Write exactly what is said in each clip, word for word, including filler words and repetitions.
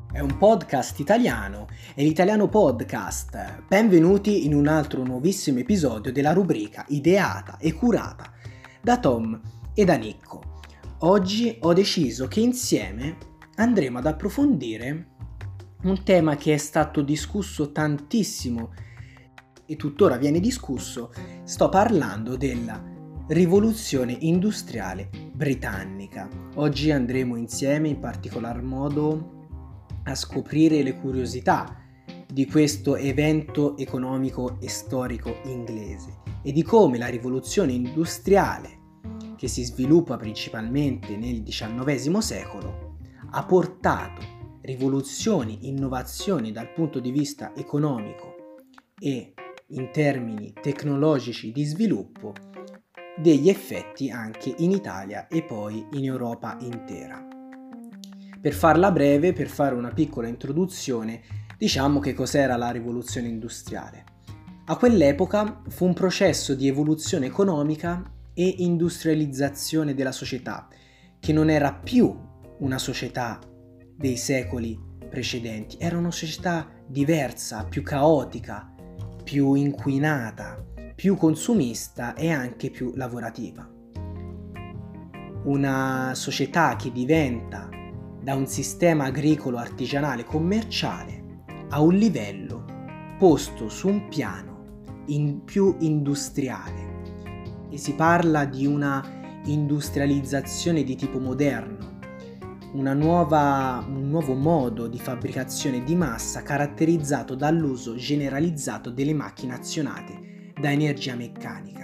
È un podcast italiano, è l'Italiano Podcast. Benvenuti in un altro nuovissimo episodio della rubrica ideata e curata da Tom e da Nicco. Oggi ho deciso che insieme andremo ad approfondire un tema che è stato discusso tantissimo e tuttora viene discusso. Sto parlando della rivoluzione industriale britannica. Oggi andremo insieme in particolar modo a scoprire le curiosità di questo evento economico e storico inglese e di come la rivoluzione industriale, che si sviluppa principalmente nel diciannovesimo secolo, ha portato rivoluzioni, innovazioni dal punto di vista economico e in termini tecnologici di sviluppo degli effetti anche in Italia e poi in Europa intera. Per farla breve, per fare una piccola introduzione, diciamo che cos'era la rivoluzione industriale. A quell'epoca fu un processo di evoluzione economica e industrializzazione della società, che non era più una società dei secoli precedenti, era una società diversa, più caotica, più inquinata, più consumista e anche più lavorativa. Una società che diventa da un sistema agricolo artigianale commerciale a un livello posto su un piano in più industriale, e si parla di una industrializzazione di tipo moderno, una nuova, un nuovo modo di fabbricazione di massa caratterizzato dall'uso generalizzato delle macchine azionate da energia meccanica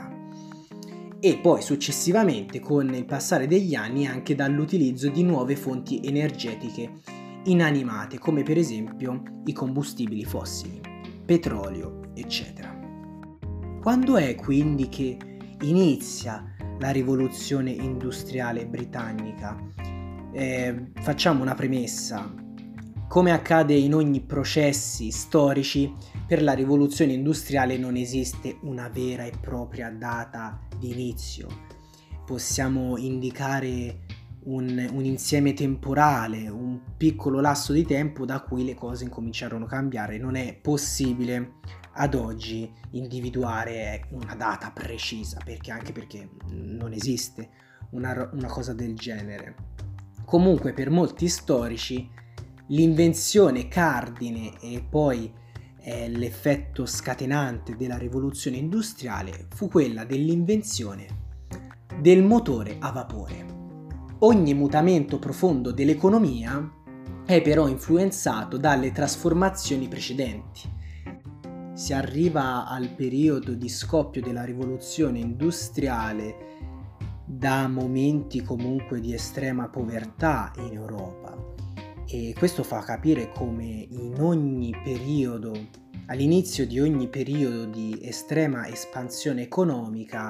e poi successivamente, con il passare degli anni, anche dall'utilizzo di nuove fonti energetiche inanimate, come per esempio i combustibili fossili, petrolio, eccetera. Quando è quindi che inizia la rivoluzione industriale britannica? Eh, facciamo una premessa. Come accade in ogni processi storici, per la rivoluzione industriale non esiste una vera e propria data di inizio. Possiamo indicare un, un insieme temporale, un piccolo lasso di tempo da cui le cose incominciarono a cambiare. Non è possibile ad oggi individuare una data precisa, perché anche perché non esiste una, una cosa del genere. Comunque, per molti storici l'invenzione cardine e poi eh, l'effetto scatenante della rivoluzione industriale fu quella dell'invenzione del motore a vapore. Ogni mutamento profondo dell'economia è però influenzato dalle trasformazioni precedenti. Si arriva al periodo di scoppio della rivoluzione industriale da momenti comunque di estrema povertà in Europa. E questo fa capire come in ogni periodo, all'inizio di ogni periodo di estrema espansione economica,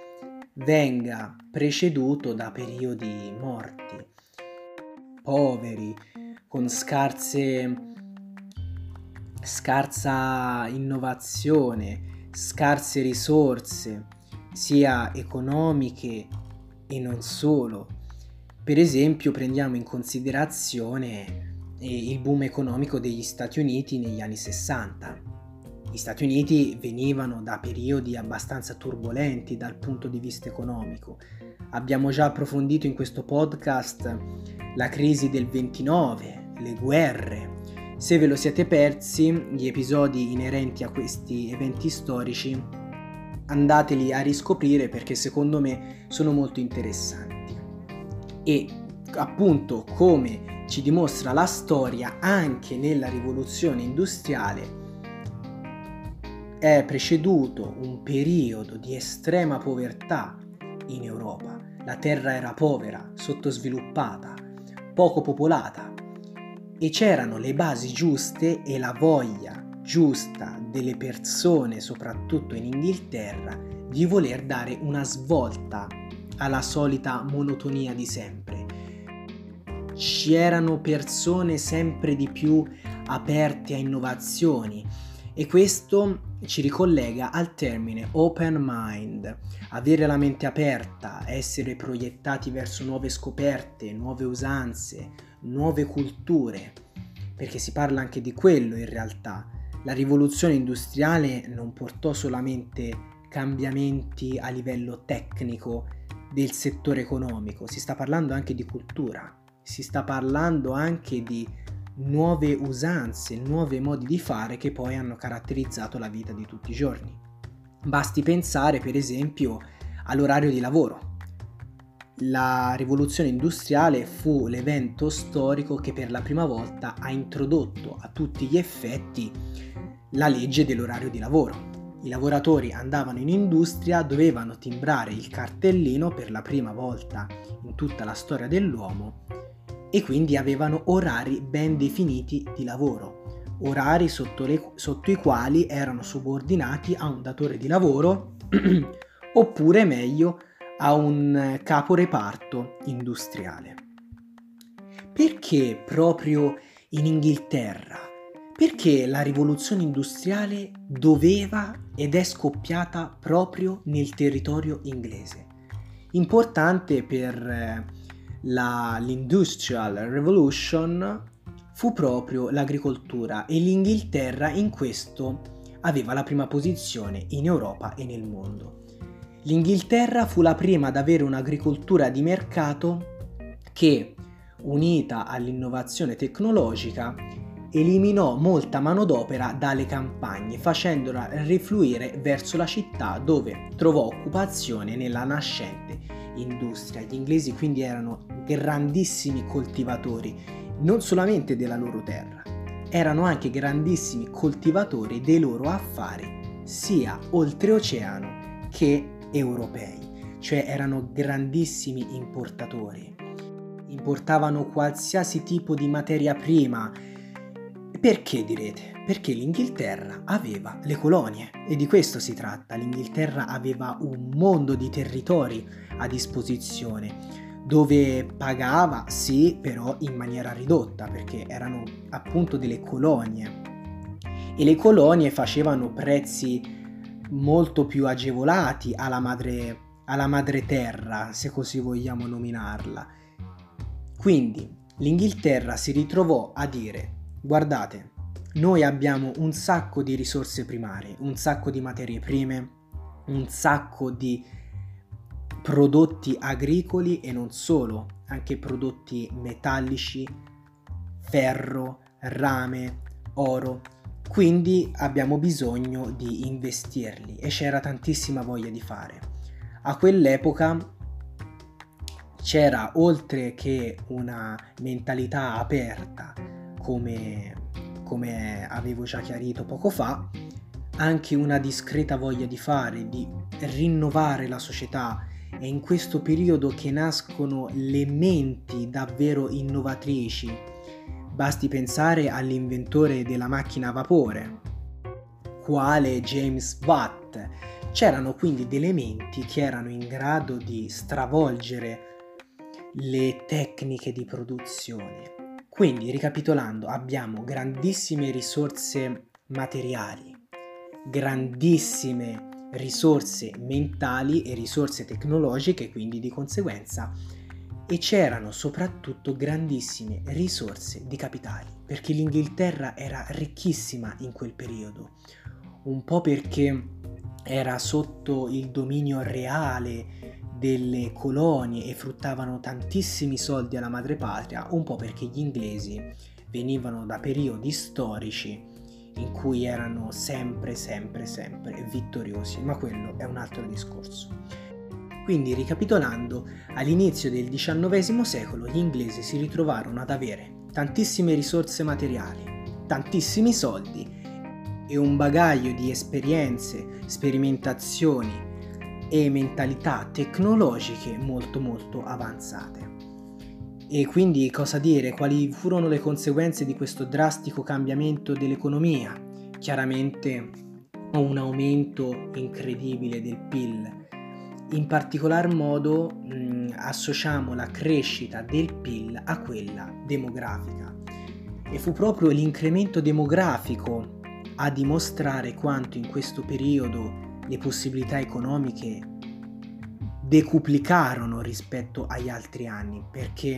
venga preceduto da periodi morti, poveri, con scarse, scarsa innovazione, scarse risorse, sia economiche e non solo. Per esempio, prendiamo in considerazione il boom economico degli Stati Uniti negli anni sessanta. Gli Stati Uniti venivano da periodi abbastanza turbolenti dal punto di vista economico. Abbiamo già approfondito in questo podcast la crisi del ventinove, le guerre. Se ve lo siete persi, gli episodi inerenti a questi eventi storici, andateli a riscoprire perché secondo me sono molto interessanti. E appunto, come ci dimostra la storia, anche nella rivoluzione industriale è preceduto un periodo di estrema povertà in Europa. La terra era povera, sottosviluppata, poco popolata e c'erano le basi giuste e la voglia giusta delle persone, soprattutto in Inghilterra, di voler dare una svolta alla solita monotonia di sempre. C'erano persone sempre di più aperte a innovazioni e questo ci ricollega al termine open mind, avere la mente aperta, essere proiettati verso nuove scoperte, nuove usanze, nuove culture. perché si parla anche di quello in realtà. La rivoluzione industriale non portò solamente cambiamenti a livello tecnico del settore economico, si sta parlando anche di cultura, si sta parlando anche di nuove usanze, nuovi modi di fare che poi hanno caratterizzato la vita di tutti i giorni. Basti pensare per esempio all'orario di lavoro. La rivoluzione industriale fu l'evento storico che per la prima volta ha introdotto a tutti gli effetti la legge dell'orario di lavoro. I lavoratori andavano in industria, dovevano timbrare il cartellino per la prima volta in tutta la storia dell'uomo e quindi avevano orari ben definiti di lavoro, orari sotto, le, sotto i quali erano subordinati a un datore di lavoro oppure meglio a un caporeparto industriale. Perché proprio in Inghilterra? Perché la rivoluzione industriale doveva ed è scoppiata proprio nel territorio inglese? Importante per la, l'Industrial Revolution fu proprio l'agricoltura e l'Inghilterra in questo aveva la prima posizione in Europa e nel mondo. L'Inghilterra fu la prima ad avere un'agricoltura di mercato che, unita all'innovazione tecnologica, eliminò molta manodopera dalle campagne, facendola rifluire verso la città dove trovò occupazione nella nascente industria. Gli inglesi quindi erano grandissimi coltivatori, non solamente della loro terra, erano anche grandissimi coltivatori dei loro affari, sia oltreoceano che europei, cioè erano grandissimi importatori, importavano qualsiasi tipo di materia prima. Perché direte? Perché l'Inghilterra aveva le colonie e di questo si tratta. L'Inghilterra aveva un mondo di territori a disposizione dove pagava, sì, però in maniera ridotta perché erano appunto delle colonie e le colonie facevano prezzi molto più agevolati alla madre, alla madre terra, se così vogliamo nominarla. Quindi l'Inghilterra si ritrovò a dire: guardate, noi abbiamo un sacco di risorse primarie, un sacco di materie prime, un sacco di prodotti agricoli e non solo, anche prodotti metallici, ferro, rame, oro. Quindi abbiamo bisogno di investirli e c'era tantissima voglia di fare. A quell'epoca c'era, oltre che una mentalità aperta, come, come avevo già chiarito poco fa, anche una discreta voglia di fare, di rinnovare la società. È in questo periodo che nascono le menti davvero innovatrici. Basti pensare all'inventore della macchina a vapore, quale James Watt. C'erano quindi delle menti che erano in grado di stravolgere le tecniche di produzione. Quindi, ricapitolando, abbiamo grandissime risorse materiali, grandissime risorse mentali e risorse tecnologiche, quindi di conseguenza, e c'erano soprattutto grandissime risorse di capitali, perché l'Inghilterra era ricchissima in quel periodo, un po' perché era sotto il dominio reale delle colonie e fruttavano tantissimi soldi alla madrepatria, un po' perché gli inglesi venivano da periodi storici in cui erano sempre, sempre, sempre vittoriosi, ma quello è un altro discorso. Quindi, ricapitolando, all'inizio del diciannovesimo secolo gli inglesi si ritrovarono ad avere tantissime risorse materiali, tantissimi soldi e un bagaglio di esperienze, sperimentazioni e mentalità tecnologiche molto molto avanzate. E quindi cosa dire? Quali furono le conseguenze di questo drastico cambiamento dell'economia? Chiaramente un aumento incredibile del P I L. In particolar modo mh, associamo la crescita del P I L a quella demografica. E fu proprio l'incremento demografico a dimostrare quanto in questo periodo le possibilità economiche decuplicarono rispetto agli altri anni, perché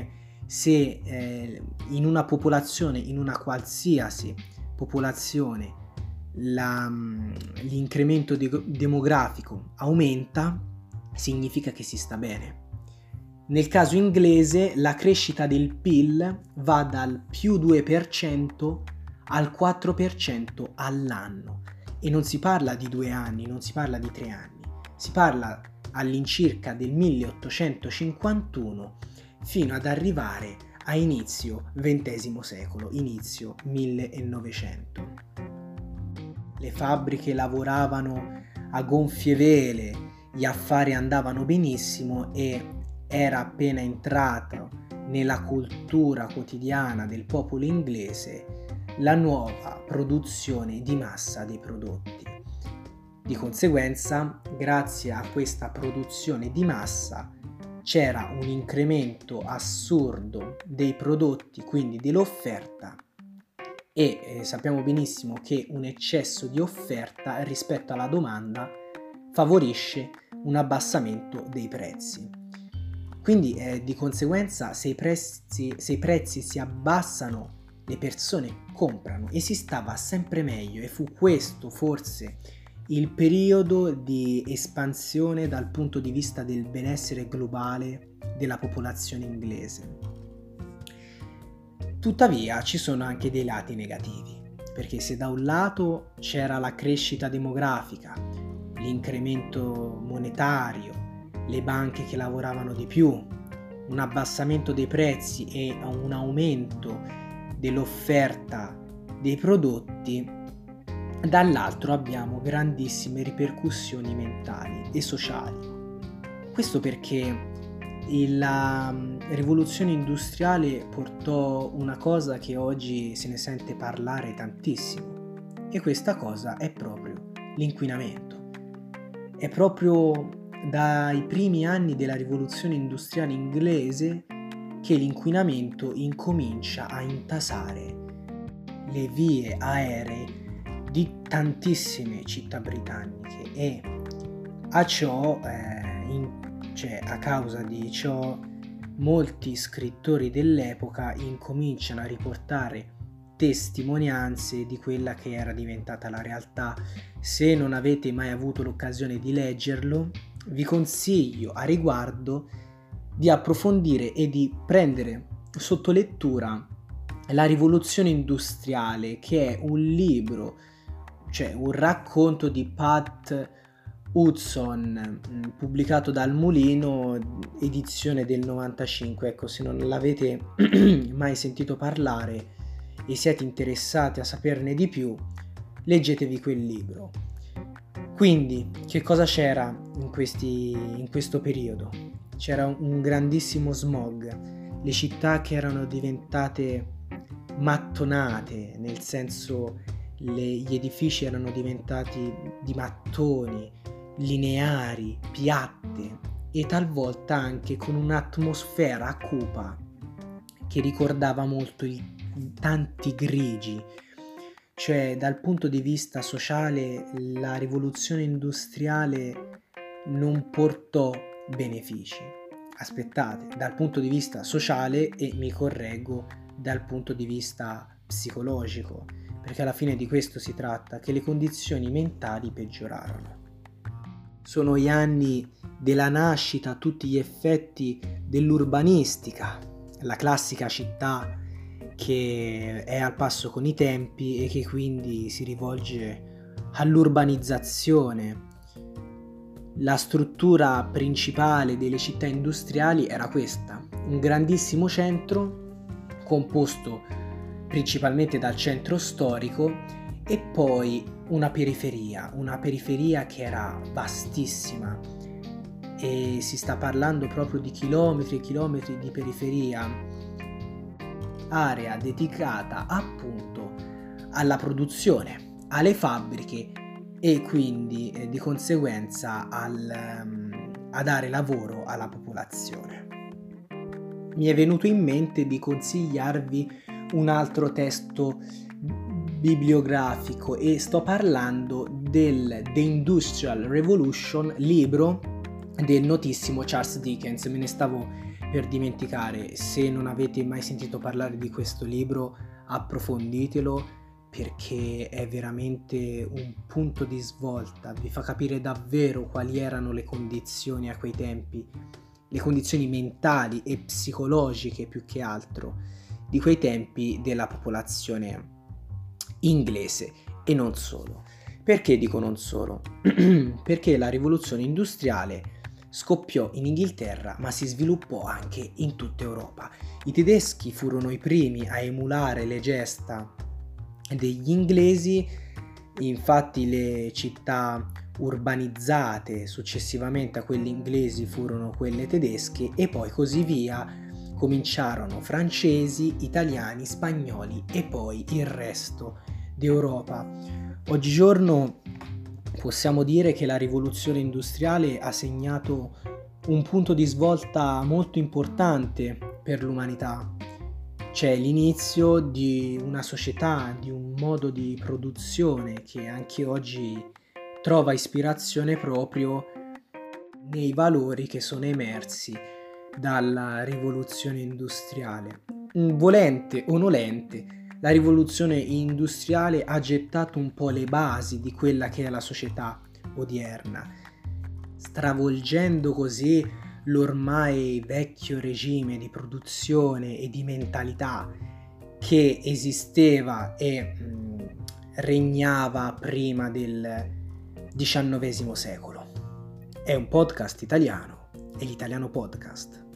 se eh, in una popolazione, in una qualsiasi popolazione, la, l'incremento de- demografico aumenta, significa che si sta bene. Nel caso inglese la crescita del P I L va dal più due per cento al quattro per cento all'anno, e non si parla di due anni, non si parla di tre anni, si parla all'incirca del milleottocentocinquantuno fino ad arrivare a inizio ventesimo secolo, inizio millenovecento. Le fabbriche lavoravano a gonfie vele, gli affari andavano benissimo e era appena entrata nella cultura quotidiana del popolo inglese la nuova produzione di massa dei prodotti. Di conseguenza, grazie a questa produzione di massa, c'era un incremento assurdo dei prodotti, quindi dell'offerta, e eh, sappiamo benissimo che un eccesso di offerta rispetto alla domanda favorisce un abbassamento dei prezzi. Quindi eh, di conseguenza se i, prezzi, se i prezzi si abbassano, le persone comprano e si stava sempre meglio, e fu questo forse il periodo di espansione dal punto di vista del benessere globale della popolazione inglese. Tuttavia ci sono anche dei lati negativi, perché se da un lato c'era la crescita demografica, l'incremento monetario, le banche che lavoravano di più, un abbassamento dei prezzi e un aumento dell'offerta dei prodotti, dall'altro abbiamo grandissime ripercussioni mentali e sociali. Questo perché la rivoluzione industriale portò una cosa che oggi se ne sente parlare tantissimo, e questa cosa è proprio l'inquinamento. È proprio dai primi anni della rivoluzione industriale inglese che l'inquinamento incomincia a intasare le vie aeree di tantissime città britanniche, e a ciò eh, in, cioè a causa di ciò molti scrittori dell'epoca incominciano a riportare testimonianze di quella che era diventata la realtà. Se non avete mai avuto l'occasione di leggerlo, vi consiglio a riguardo di approfondire e di prendere sotto lettura La rivoluzione industriale, che è un libro, cioè un racconto di Pat Hudson, pubblicato dal Mulino, edizione del novantacinque. Ecco, se non l'avete mai sentito parlare e siete interessati a saperne di più, leggetevi quel libro. Quindi, che cosa c'era in, questi, in questo periodo? C'era un grandissimo smog, le città che erano diventate mattonate, nel senso le, gli edifici erano diventati di mattoni, lineari, piatte, e talvolta anche con un'atmosfera cupa che ricordava molto i tanti grigi. Cioè, dal punto di vista sociale, la rivoluzione industriale non portò benefici. Aspettate, dal punto di vista sociale, e mi correggo, dal punto di vista psicologico, perché alla fine di questo si tratta, che le condizioni mentali peggiorarono. Sono gli anni della nascita a tutti gli effetti dell'urbanistica, la classica città che è al passo con i tempi e che quindi si rivolge all'urbanizzazione. La struttura principale delle città industriali era questa: un grandissimo centro composto principalmente dal centro storico e poi una periferia, una periferia che era vastissima, e si sta parlando proprio di chilometri e chilometri di periferia, area dedicata appunto alla produzione, alle fabbriche, e quindi eh, di conseguenza al, um, a dare lavoro alla popolazione. Mi è venuto in mente di consigliarvi un altro testo bibliografico, e sto parlando del The Industrial Revolution, libro del notissimo Charles Dickens. Me ne stavo per dimenticare. Se non avete mai sentito parlare di questo libro, approfonditelo, perché è veramente un punto di svolta, vi fa capire davvero quali erano le condizioni a quei tempi, le condizioni mentali e psicologiche più che altro di quei tempi della popolazione inglese e non solo. Perché dico non solo? Perché la rivoluzione industriale scoppiò in Inghilterra, ma si sviluppò anche in tutta Europa. I tedeschi furono i primi a emulare le gesta degli inglesi, infatti le città urbanizzate successivamente a quelle inglesi furono quelle tedesche e poi così via cominciarono francesi, italiani, spagnoli e poi il resto d'Europa. Oggigiorno possiamo dire che la rivoluzione industriale ha segnato un punto di svolta molto importante per l'umanità. C'è l'inizio di una società, di un modo di produzione che anche oggi trova ispirazione proprio nei valori che sono emersi dalla rivoluzione industriale. Volente o nolente, la rivoluzione industriale ha gettato un po' le basi di quella che è la società odierna, stravolgendo così l'ormai vecchio regime di produzione e di mentalità che esisteva e mh, regnava prima del diciannovesimo secolo. È un podcast italiano, è l'Italiano Podcast.